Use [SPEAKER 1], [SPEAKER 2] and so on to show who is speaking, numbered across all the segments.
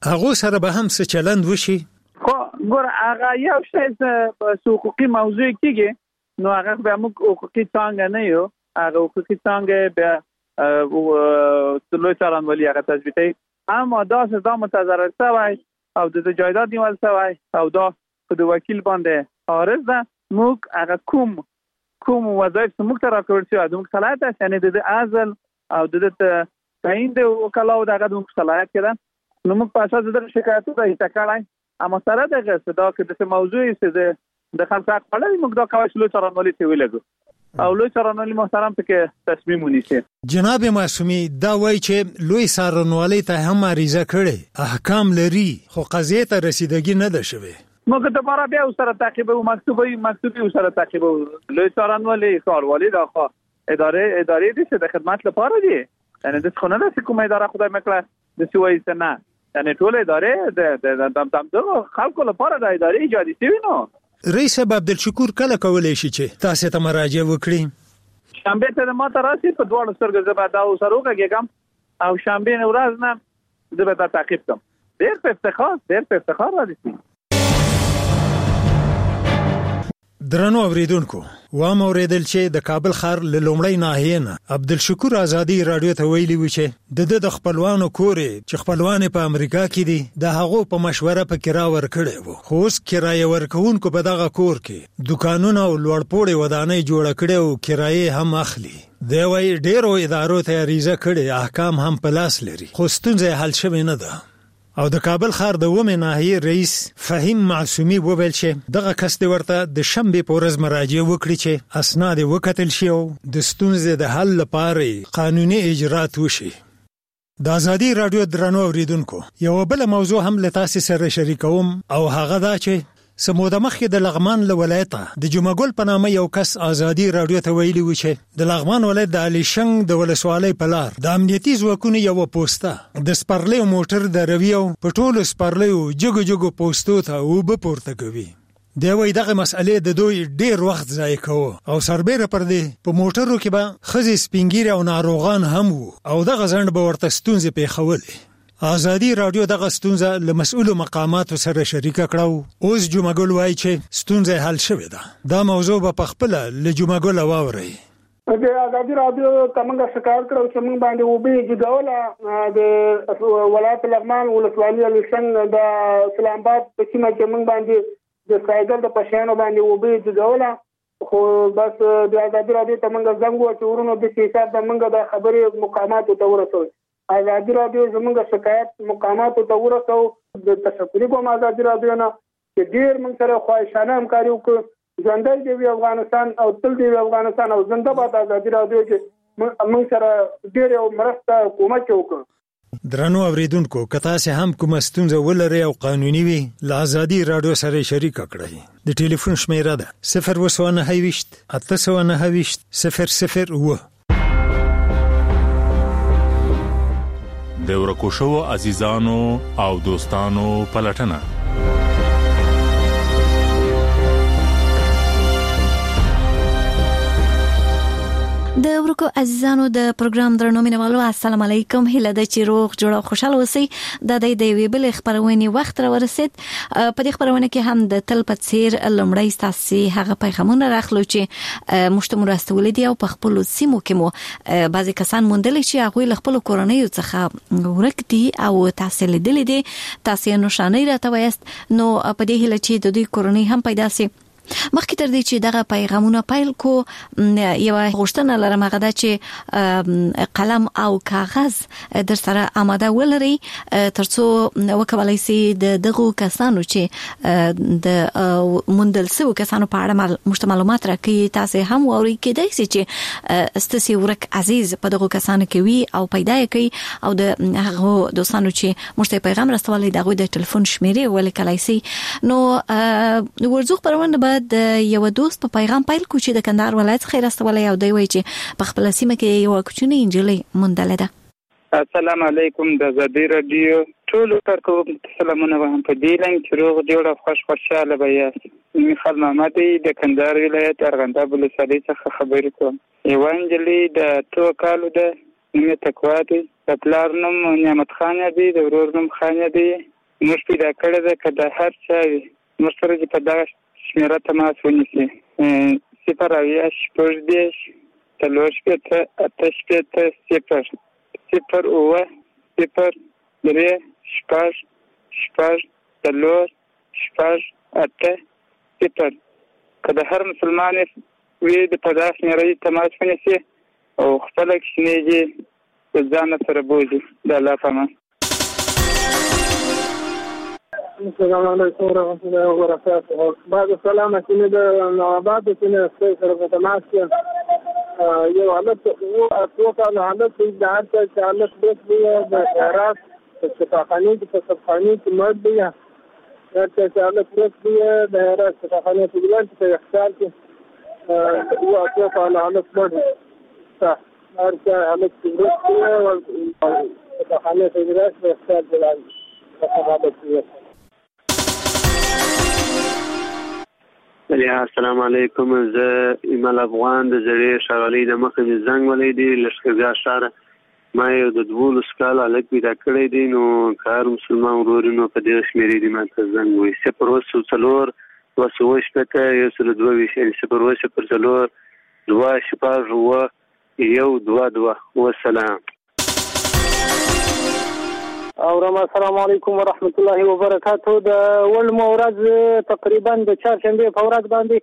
[SPEAKER 1] هغه سره به هم څه چلند وشي؟
[SPEAKER 2] خو ګور هغه یو شی چې حقوقي موضوع کېږي نو هغه به موږ حقوقي څنګه نه یو هغه حقوقي څنګه به لوی څارنوالي هغه تثبیتوي. اما دا متضرر شوی او د جایداد نیول شوی او دا په د وکیل باندې عارض ده. موږ هغه کوم وظایف موږ ته راکړل شوی د موږ صلاحیت است، یعنی د ازل او د تعیین د وکلاو دغه د موږ صلاحیت کړه. نو موږ په اساس د شکایتو د هیڅکړای اما سره دغه صدا کې د موضوع چې د خلک حق پړل موږ دا کوي لوی څارنوالي ته ویلګو او لوی څارنوالي محترم ته تصمیم ونیسي.
[SPEAKER 1] جناب معصومی دا وایي چې لوی څارنوالي ته هم عریضه کړي احکام لري خو قضیه ته رسیدګي نه ده شوی.
[SPEAKER 2] موږ د بارا بیا سره تعقیب او مکتوبي سره تعقیب لوی څارنوالي ښاروالي دا خو ادارې دي د خدمت لپاره دي، یعنی د څونه د کومه اداره خدای مکړه د سوي سنه، یعنی ټول ادارې د خلکو لپاره د ادارې ایجادي شوی. نو
[SPEAKER 1] رئیس عبدالشکور کله کولای شي چې تاسو ته مراجعه وکړي؟
[SPEAKER 2] شنبه ته ما ته راسي په دوه سترګې زبا دا وسروګه کېګم او شنبه ورځ نه زبا دا تعقیب کوم. ډېر په افتخار راځي.
[SPEAKER 1] درنو اوریدونکو وام اوریدل چې د کابل ښار له لومړی ناحیې نه عبدالشکور آزادي رادیو ته ویلي و چې د خپلوانو کورې چې خپلوان په امریکا کې دي د هغو په مشوره په کرا ورکړی وو، خو اوس کرایه ورکوونکو په دغه کور کې دکانونه او لوړپوړې ودانۍ جوړه کړې او کرایه هم اخلي. دی وایي ډېرو ادارو ته عریضه کړې احکام هم په لاس لري خو ستونزه حل شوې نه ده. او د کابل ښار د ومه ناحیې رئیس فهیم معصومی وویل چې دغه کس دی ورته د شنبه په ورځ مراجعه وکړي چې اسناد وکتل شي او د ستونزې د حل لپاره قانوني اجرات وشي. د آزادي رادیو درنو اوریدونکو یو بل موضوع هم له تاسو سره شریکوم او هغه دا چې سموده مخکې د لغمان له ولایته د جمعګل په نامه یو کس آزادي رادیو ته ویلي و چې د لغمان ولایت د علي شنګ د ولسوالۍ په لار د امنیتي ځواکونو یو پوسټه د سپرلیو موټر د رویو په ټولو سپرلیو جګو پوسټو ته وب پورته کوي. دی وایي دغه مسئلې د دوی ډېر وخت ضایع کوه او سربیره پر دې په موټرو کې به ښځې سپینګیرې او ناروغان هم وو او دغه ځنډ به ورته ستونزې پېښولې. آزادي رادیو دغه ستونزه له مسؤلو مقاماتو سره شریکه کړو. اوس جمعګل وایي چې ستونزه حل شوې ده. دا موضوع په خپل له جمعګل واوري.
[SPEAKER 3] د آزادي رادیو څنګه شکایت کړو چې موږ باندې وبې جوړوله د ولایت لغمان ولسوالۍ علي شنګ د اسلام آباد په سیمه کې موږ باندې د سایګل د پښانو باندې وبې جوړوله خو بس د آزادي رادیو څنګه زنګ و چې ورونو د حساب د موږ د خبرې مقاماتو ته ورسول. آزادي رادیو زموږ شکایت مقاماتو ته ورسو. د تشکر کوم آزادي رادیو نه چې ډیر موږ سره خواهشانه همکاري وکړو. ژوندی دی افغانستان او تل دی افغانستان او زنده باد آزادي رادیو چې موږ سره ډیر مرسته کومک وکړو.
[SPEAKER 1] درنو اوریدونکو که تاسو هم کوم ستونزه ولرئ او قانوني وي له آزادي رادیو سره شریک کړئ. د ټلیفون شمیره ده 029 829 001.
[SPEAKER 4] د ورکو شوو عزیزانو او دوستانو پلټنه.
[SPEAKER 5] د ورکو عزیزانو د پروګرام درنو مینوالو السلام علیکم. هله د چې روغ جوړ او خوشاله اوسئ. د دې وی بل خبرونه وخت را ورسید. په دې خبرونه کې هم د تل په څیر لمړی تاسو هغه پیغامونه راخلو چې مشتمل راستول دي او په خپل سیمو کې مو بعضی کسان موندل چې هغه خپل کورنۍ څخه ورک دي او تاسو لیدل دي تاسو نشانه راته وایست. نو په دې هله چې د دې کورنۍ هم پیدا سي مخکې تر دې چې دغه پیغامونه پایل کو یو غوښتنه لرم هغه دا چې قلم او کاغذ در سره آماده ولري ترڅو وکولای شي دغه کسانو چې د مندل سو کسانو په اړه مشته معلومات راکړي تاسو هم ووري کېدای شي چې استاسي ورک عزیز په دغه کسانو کې وي او پیدا کړي او د هغه دوستانو چې مشته پیغام راستولې دغه د ټلیفون شمیرې ولیکلای شي. نو ورزوخ پرونده د یو دوست په پیغام پایل کو چې د کندهار ولایت خیر استولای او دی وایي چې په خپل سیمه کې یو کوچنی انجلۍ مندل ده.
[SPEAKER 6] السلام علیکم د آزادي رادیو ټول کارکونکو سلامونه هم په دې لنګ چې روغ جوړ او خوشاله به یاست. میخال محمدی د کندهار ولایت ارغنداب ولسوالۍ څخه خبرې کوم. یو انجلۍ د 2 کالو ده، نوم تقوا دی، د پلار نوم نعمت خان دی، د ورور نوم خان دی موږ پیدا کړی ده که د هر چا وي موږ سره چې په دغه شمېره تماس ونیسي 0 اویا شپږ دېرش 4 شپېته 8 شپېته 0 اوه 0 3 شپږ 4 8 0 که د هر مسلمان وي د په دغه شمېره تماس ونیسي او خپله کښېنېږي د ځان سره بوځي د الله په امان.
[SPEAKER 3] السلام علیکم ورحمۃ اللہ وبرکاتہ. بعد السلام چې د نواباد چې سره په تماس کې یو حالت او کال حالت د هر څه حالت د خیرات شفاخانه د صفخانه کې مرد دی هر څه حالت د خیرات شفاخانه په ګلان کې اختیار کې او کال حالت مرد هر څه حالت د شفاخانه په ګلان کې اختیار دی.
[SPEAKER 7] السلام علیکم. زه ایمل افغان د زړې شارالۍ د مخې د زنګ ولې دی لښکرګاه ښار ما یو د 12 کال هلک پیدا کړی دی نو کار مسلمان ورور نو په دې شمیرې دی ماته زنګ وي 0 2 شپته 1 والسلام.
[SPEAKER 3] او السلام علیکم ورحمۃ اللہ وبرکاتہ. د ول مورز تقریبا د چهارشنبه په ورځ باندې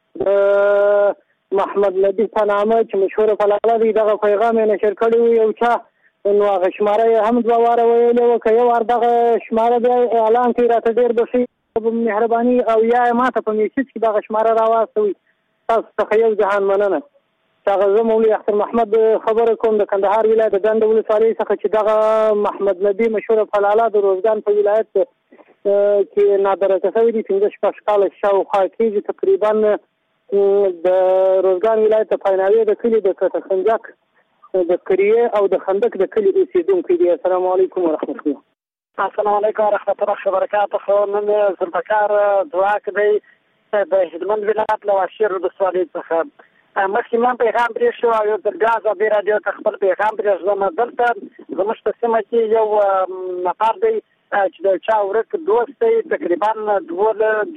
[SPEAKER 3] محمد نبی په نامه چې مشهور فلاله دی دغه پیغام یې نشر کړی و یو چا نو هغه شماره هم دوه واره ویلې و که یو وار دغه شماره بیا اعلان کړي راته ډېر بخښي مهرباني او یا ماته په میسج کې دغه شماره راواستوي. تاسو څخه یو جهان مننه. هغه مولوي اختر محمد خبره کوم د کندهار ولایت د ډنډ ولسوالۍ څخه چې دغه محمد نبی مشهور فلاله د روزګان په ولایت کې نادرکه شوی دی 15 کاله شاوخوا کېږي تقریبا د روزګان ولایت په پایناوي د کلي د خندق د کریه او د خندق د کلي اوسیدونکي دی. السلام علیکم ورحمۃ اللہ.
[SPEAKER 8] السلام علیکم ورحمۃ اللہ وبرکاتہ. نن زلفکار دعا کوي د هلمند ولایت له واشیر ولسوالۍ څخه مخکې ما پیغام پرېښو او یو درګاه ازادي راډیو ته خپل پیغام پرېږدم. دلته زموږ په سیمه کې یو نفر دی چې د چا ورک دوست دی تقریبا 2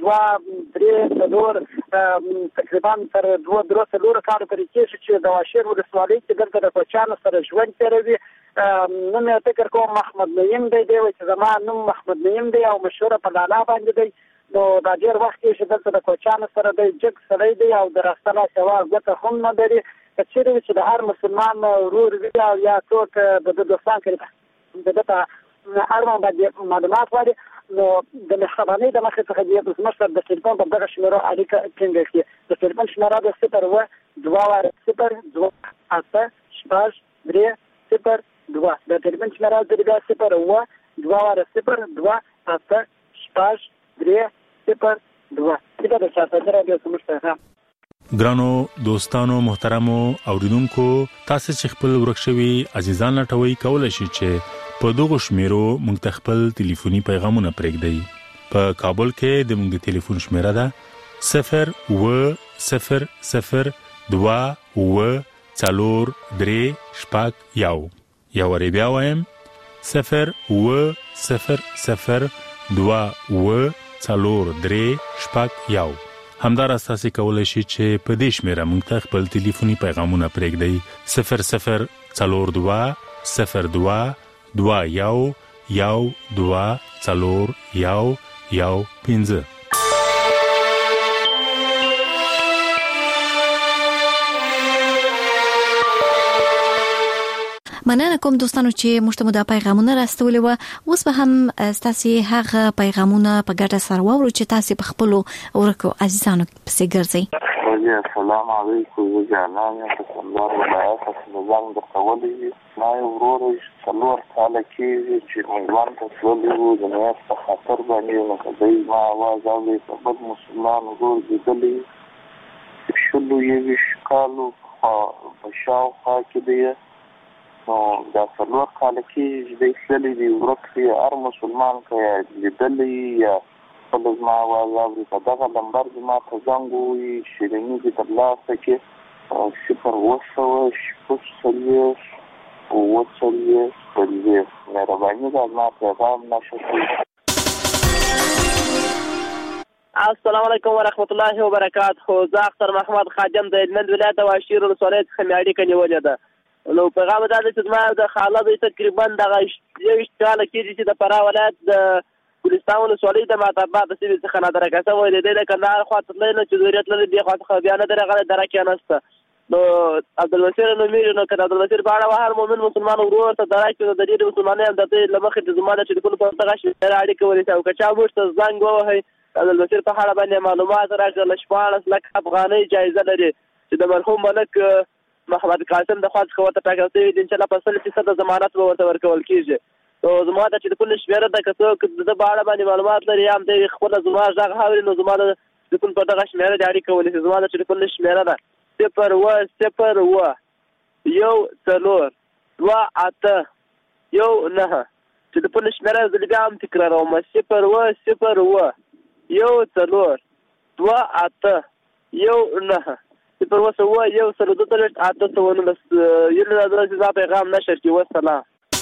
[SPEAKER 8] تقریبا تر 2 کال پورې کېږي چې د واشیر ولسوالۍ کې دلته د کوچیانو سره ژوند تېروي. نوم یې فکر کوم محمد نعیم دی چې زما نوم محمد نعیم دی او مشهوره په لالا باندې دی. نو دا ډېر وخت کې چې دلته د کوچیانو سره دی جګ سړی دی او د راسته سوا ګوته هم نه لري. که چېرې وي چې د هر مسلمان ورور وي او یا څوک د دوستان کوي د ده په اړوند باندې معلومات غواړي نو د مهربانۍ د مخې څخه دې زموږ سره د ټلیفون په دغه شمېرو اړیکه ټینګه کړي. د ټلیفون شمېره ده 0 د ټلیفون شمېره ده 0
[SPEAKER 4] ګرانو دوستانو محترمو اوریدونکو تاسو چې خپل ورکشوي عزیزان لټوي کولای شئ چې په دغه شمیرو موږ خپل ټلیفوني پیغامونه پرېږدئ. په کابل کې د موږ ټلیفون شمیره ده 0 یا ور بیا وایم 0 همدار اساسي کولای شي چې په دې شمیره موږ ته خپل ټلیفوني پیغامونه پرېږدئ 00221
[SPEAKER 5] مننه کوم دوستانو چې مشتمو د پیغامونه راستولې و. اوس به هم تاسو هغه پیغامونه په ګډه سره وورو چې تاسو په خپل ورکو عزیزانو پسې ګرځئ.
[SPEAKER 9] السلام علیکم وجعلنا الله ولایت سلام د قولي ما ورور څلور کال کې چې موږ ته ټولې د نه په خاطر باندې نو کدی ما आवाज اوري په بد مسلمان ورور دې شلو یې شکالو په شاوخوا کې دی نو دا څلور کال کې دې سلی دی ورکه هر مسلمان کې لیدلې یا په ما आवाज اوري په دغه نمبر ما ته زنګ وي شیرینی دې ترلاسه کې 0 مهرباني ده ما پیغام نشته.
[SPEAKER 10] السلام علیکم ورحمت الله وبرکاته. زه اختر محمد خادم د هلمند ولایت واشیر ولسوالۍ څخه مې اړیکه نیولې ده. نو پیغام دا دی چې زما د خاله دوی تقریبا دغه 21 کاله کېږي چې د فراه ولایت د ګلستان ولسوالۍ د معتبر د سیمې څخه نادره کسه ویلې دی د کندهار خوا ته تللی نو چې ضرورت لري دې خوا څخه بیا نه دی راغلی دره کې نسته. نو عبدالبصیر نومیږي. نو که د عبدالبصیر په اړه هر مؤمن مسلمان ورور ته دره کې نو د ډېرې مسلمانۍ د دې له مخې د زما د ټلیفون په دغه شمېره اړیکه ونیسي او که چا موږ ته زنګ ووهئ عبدالبصیر په اړه باندې معلومات راکړه. 14 لک افغانۍ جایزه لري چې د مرحوم ملک محمد قاسم د خوا څخه ورته ټاکل شوي دي. انشاءالله په 100% ضمانت به ورته ورکول کېږي. نو زما د ټلیفون شمېره ده، که څوک د په اړه باندې معلومات لري یا هم دی خپله زما غږ اوري نو زما د ټلیفون په دغه شمېره د اړیکه ونیسي. زما د ټلیفون شمېره ده 010 14 28 ټلیفون شمېره زه بیا هم تکراروم 010 14 28 پر وسه یو سره د تلټ عادت ونه یله د پیغام نشر کی والسلام.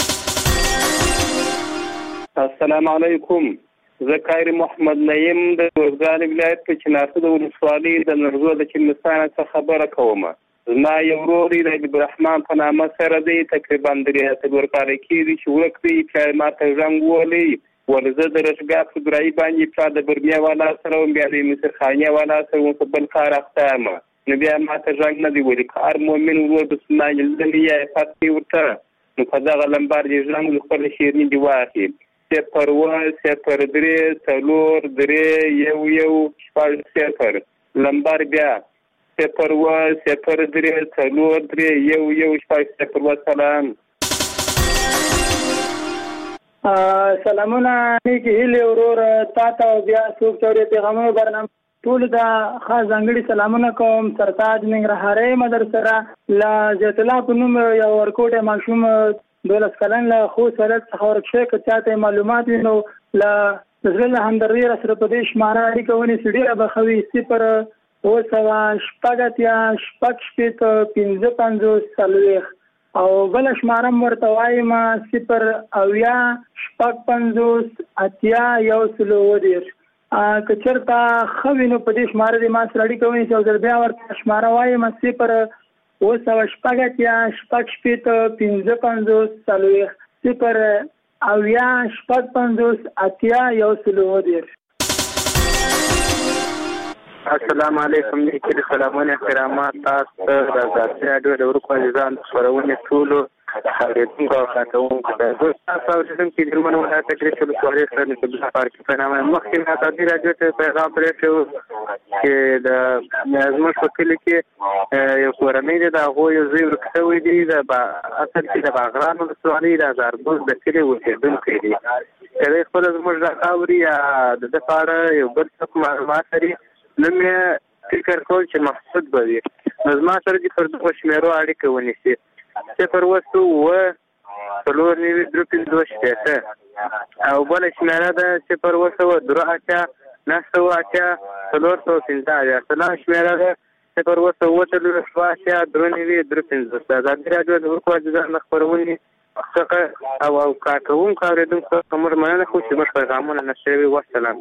[SPEAKER 11] السلام علیکم. زه قاری محمد نعیم د ګرځان ولایت په چنارسو د ولسوالۍ د نرزو د چنستان څخه خبره کوم. زما یو ورور د عبدالرحمن په نامه سره دی تقریبا 3 کال کېږي چې ورک دی چې ما ته زنګ وهلی ولزه د رشګاه په ګرایي باندې پلا د برمیا والا سره بیا د مصر خانیه والا سره په بل کار اخته یم. نو بیا ما ته زنګ نه دی ویلي که هر مؤمن ورور بسمه یلدلي یا فتحې ورته نو په دغه لمبار دې زنګ د خپل شیریني دې واخلي 010 لمبار بیا 010 سلام.
[SPEAKER 3] سلامونه نیکی هیلې ورور تا ته او بیا څوک چورې پیغامونو برنامه ټول ته خاص ځانګړي سلامونه کوم. سرتاج ننګرهارۍ مدر سره له زیت الله په نوم یو ورکوټی ماشوم 12 کلن له خوست ولایت څخه ورک شوی. که چا ته معلومات وي نو له زړه له همدردۍ راسره په دې شماره اړیکه ونیسي ډېره به ښه وي. 0 او بل شماره ورته وایم 0 که چېرته ښه وي نو په دې شماره دې ما سره اړیکه ونیسي او زه بیا ورته شماره وایم 0
[SPEAKER 11] السلام علیکم. نیکي سلامونه احترامات تاسو ته د ازادي راډیو د ورکو عزیزان خپرونې ټولو اورېدونکو او کارکوونکو ته زه تاسو اورېدونکي د هلمند ولایت اګرې ولسوالۍ څخه نصیب الله فارکي په نامه مخکې مې ازادي راډیو ته پیغام پرېښی چې زموږ په کلي کې یو کورنۍ دی د هغوی یو زوی ورک شوی دی اصل کې د باغران ولسوالۍ د هزارګوز د کلي اوسېدونکی دی. که دی خپله زموږ غږ اوري یا د ده په اړه یو بل څوک معلومات لري نو مې فکر کول چې محسود به وي نو زما سره دې پر دغو شمېرو اړیکه ونیسي 010 او بله شمېره ده 0 سلام شمېره ده 0 د ازادي راډیو د ورکو عزیزانو خپرونې څخه او کارکوونکو اورېدونکو څخه موږ مننه کوو چې موږ پیغامونه نشروي. والسلام.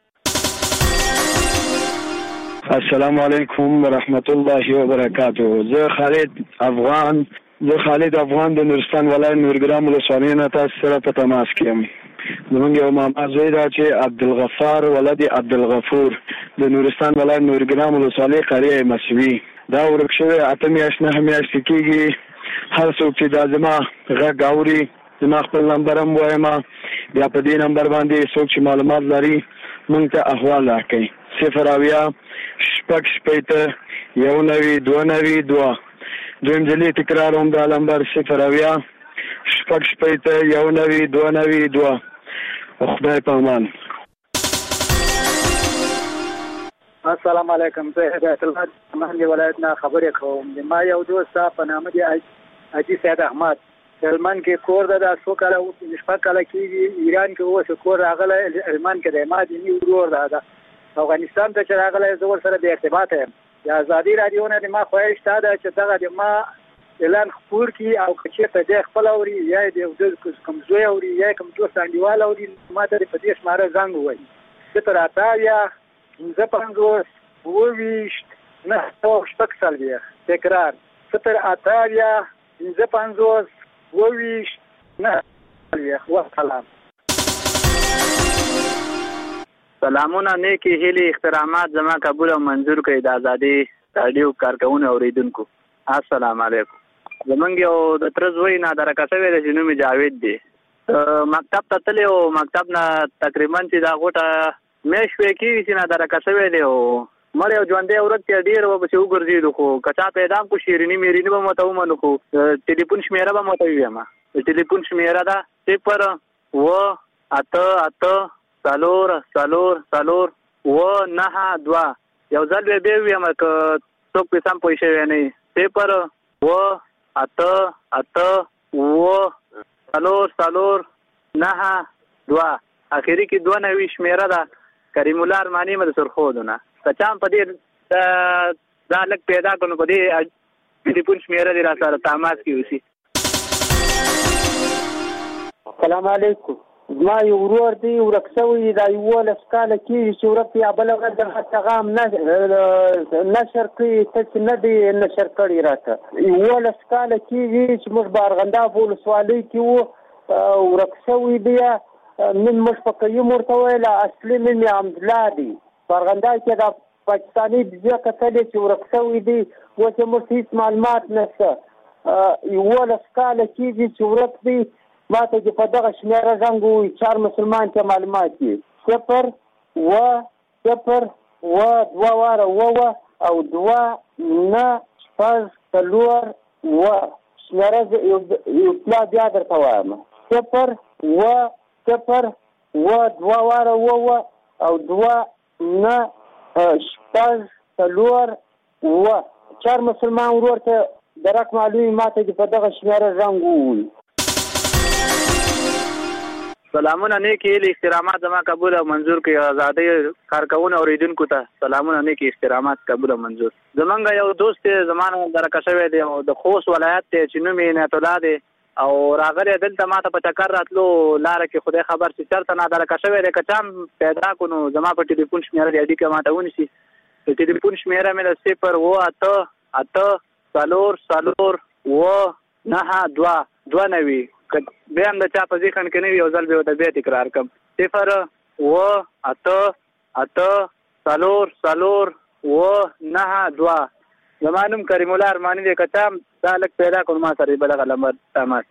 [SPEAKER 12] السلام علیکم ورحمت الله وبرکاته. زه خالد افغان د نورستان ولایت نورګرام ولسوالۍ نه تاسو سره په تماس کې یم. زموږ یو ماما زوی دا چې عبدالغفار ولد عبدالغفور د نورستان ولایت نورګرام ولسوالۍ قریه مسوي دا ورک شوی 8 میاشتې 9 میاشتې کېږي. هر څوک چې دا زما غږ اوري زما خپل نمبر هم وایم بیا په دې نمبر باندې څوک چې معلومات لري موږ ته احوال راکړي 0 دویم ځلې تکرار هم دا نمبر 0 خدای په امان.
[SPEAKER 13] السلام علیکم. زه هدایت الله د ولایت نه خبرې کوم. ما یو دوست په نامه دی حاجي سید احمد هلمند کې کور ده د 100 کاله 15 کاله کېږي. ایران کې اوس کور راغلی هلمند کې دی. ما دیني ورور ده افغانستان ته چې راغلی زه ورسره بې ارتباطه یم. د ازادي راډیو نه د ما خواهش دا ده چې دغه د ما اعلان خپور کړي او که چېرته دی خپل اوري یا د کوم زوی اوري یا کوم دوست انډیوال اوري ما ته په دې شماره زنګ ووایي 0 55 28 9 تکرار 0 55 28 9 والسلام.
[SPEAKER 6] سلامونه نیکی هیلي احترامات زما قبول او منظور کړئ د ازادي رادیو کارکونکو اوریدونکو. السلام علیکم. زمونږ یو د ترزوی نه درکاسوي د جنومي جاوید دی. مکتب ته تللی او مکتب نه تقریبا چې دا غوټه مې شوې کېږي چې نه درکاسوي دی او مړ یو ژوندی ورک ډېر وبسې وګرځېدو خو که چا پیدا کو شیریني میریني به مته ومنو خو ټلیفون شمیره به مته ویم. د ټلیفون شمیره ده 0 9 2 یو ځل به ویم که څوک په سم پوه شوی نه 0 9 2 اخیری کې 2 نوي شمیره ده کریم الله ارمانی مد سرخودونه کچام په دې دا لک پیدا کړو په دې ټلیفون شمیره دی را سره تماس کې وسی.
[SPEAKER 14] السلام علیکم. ما یو ورور دی ورکسوي دا یو لسکاله کې چې ورته یا بل غږ د پیغام نشر کوي څه نه دی نشر کړی راته یو لسکاله کې چې موږ بارغندا بول سوالي کې ورکسوي بیا من مش پکې مرته ویل اصلي من عبدالله دی بارغندا کې دا پاکستاني بیا کتل چې ورکسوي دی و چې موږ هیڅ معلومات نشته یو لسکاله کې چې ورک دی ما ته چې په دغه شمیره زنګ ووایي 4 مسلمان ته معلومات دي 0 2 واره او 2 9 4 شمیره یو پلا بیا درته وایم 0 2 واره او 2 9 4 مسلمان ورور ته درک معلومي ما ته چې په دغه شمیره زنګ ووایي.
[SPEAKER 6] سلامونه نیکی هیلي احترامات زما قبول او منظور کړئ ازادي کارکونکو اوریدونکو ته سلامونه نیکی احترامات قبول او منظور. زمونږ یو دوست زمانه درکښوي دی او د خوست ولایت ته چې نوم یې نعت الله دی او راغلی دلته ماته په چکر راتلو لاره کې خدای خبر چې چرته نه درکښوي دی که چا پیدا کړو زما په ټلیفون شمیره دی اډیکه ماته ونیسي. د ټلیفون شمیره مې 0 9 2 بیا هم د چا په ذهن کې نه وي یو ځل به ورته بیا تکرار کړم 0 9 2 زما نوم کریم الله ارمانی دی که چا دا لږ پیدا کړو ما سره به دغه نمبر تماس.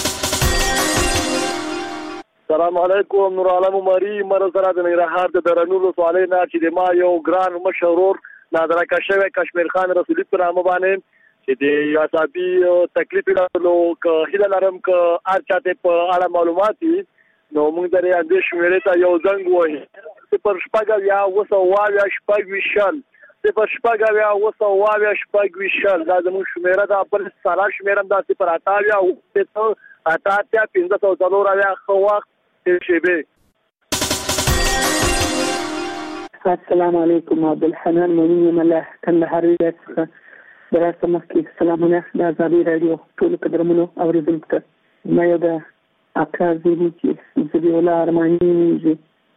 [SPEAKER 15] السلام علیکم. نور عالم عمری مر سره د نګرهار د درنولو سوالې نه چې د ما یو ګران مشرور نادر کشوي کشمیر خان رسولي پر نامه باندې چې د اعصابي تکلیف لرلو که هیله لرم که هر چاته په اړه معلومات وي نو موږ درې اندې شمیرې ته یو زنګ ووهي 0 شپږ یا 2 شپږ ویشل 0 شپږ یا 2 شپږ ویشل دا زموږ شمیره ده. بل سالا شمیره هم دا 0 8 504 ښه وخت شیبې.
[SPEAKER 14] السلام علیکم. عبدالحنان مؤمن مله کندهار ولایت دراسه مخکې سلامونه د ازادي رادیو ټول قدرمنو اوریدونکو ته ما یو د اکا زیری چې زبی الله ارمانی چې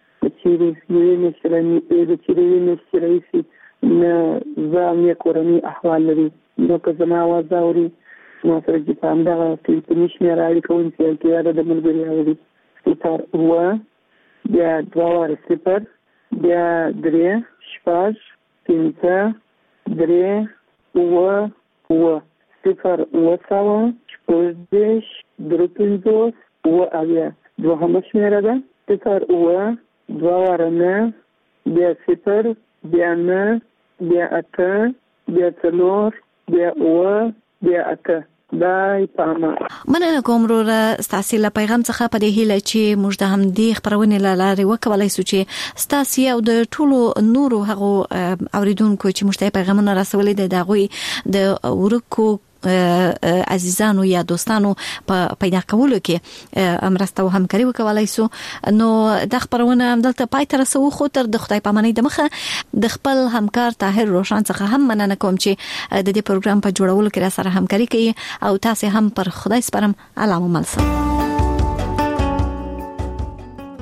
[SPEAKER 14] چیرې نشرایسي نه زامي کورني احوال لري نو که زما आवाज اوري نو سره چې په همدغه ټلیفوني شمیره اړیکه ونیسئ چې د ملګري اوري 0 بیا 2 0 بیا 3 شپږ 5 3 0 شپږ 3 دوهمه شمیره ده 0 2 واره 9 بیا 0 بیا 9 بیا 8 بیا 4 بیا بیا 8 دای پاما.
[SPEAKER 5] مننه کوم وروره ستاسو له پیغام څخه په دې هیله چې موږ د همدې خبرونه لاره وکولای شو چې ستاسو او د ټولو نورو هغه اوریدونکو چې موږ ته پیغامونه رسولي دي دغه د ورکو عزیزانو یا دوستانو په پیدا کولو کې مرسته او همکاري وکولای شو. نو د خبرونه دلته پای تر رسو خو تر د خدای پامانۍ د مخه د خپل همکار طاهر روشن څخه هم مننه کوم چې د دې پروګرام په جوړولو کې را سره همکاري کوي او تاسو هم پر خدای سپارم. علامه ملسم.